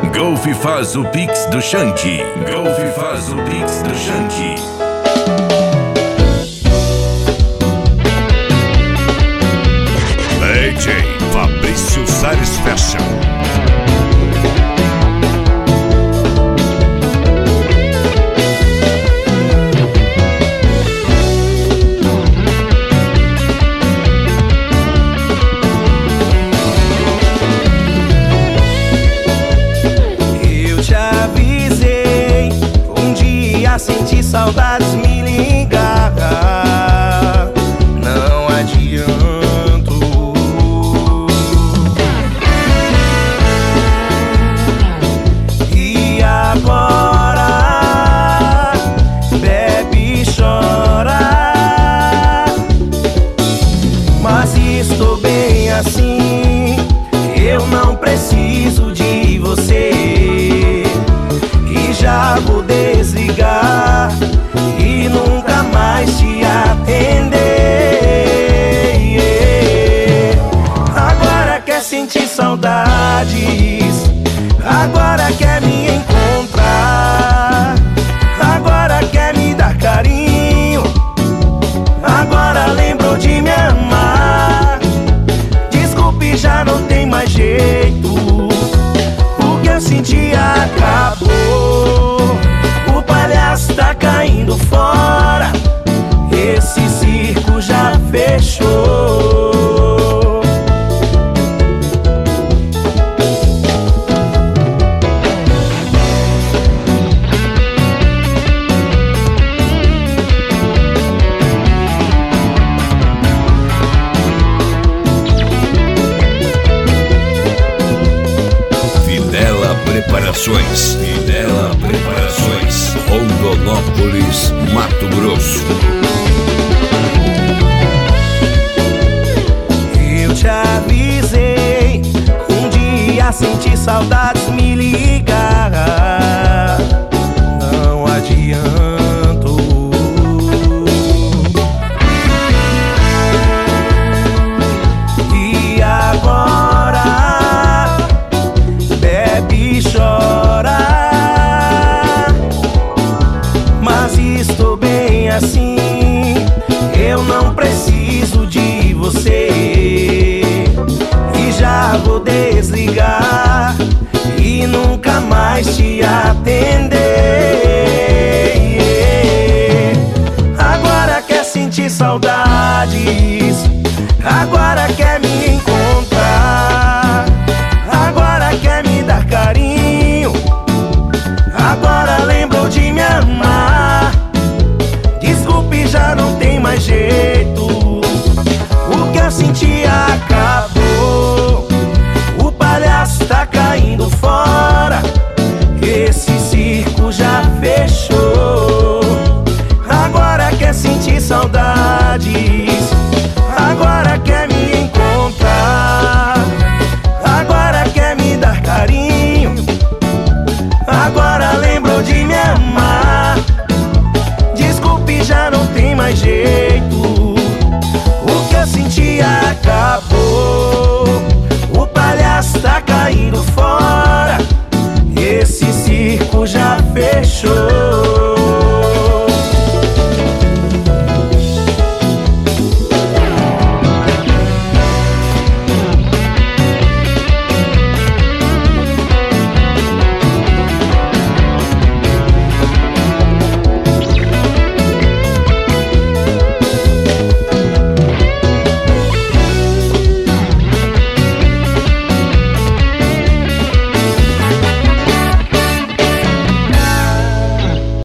Golf faz o Pix do Xande. Golf faz o Pix do Xande. DJ Fabrício Salles Fashion. Senti saudades me ligar, não adianto. E agora bebe e chora, mas estou bem assim. Eu não preciso de você e já vou desligar e nunca mais te atender. Agora quer sentir saudades, agora quer me encontrar, agora quer me dar carinho, agora lembrou de me amar. Desculpe, já não tem mais jeito, o que eu sentia acabou. O palhaço tá caindo fora, esse circo já fechou. Vilela Preparações. Vilela Preparações. Rondonópolis, Mato Grosso. Eu te avisei, um dia senti saudades me ligar, não adianto. E agora bebe e chora, mas estou bem assim. Eu não preciso de você e já vou desligar e nunca mais te atender.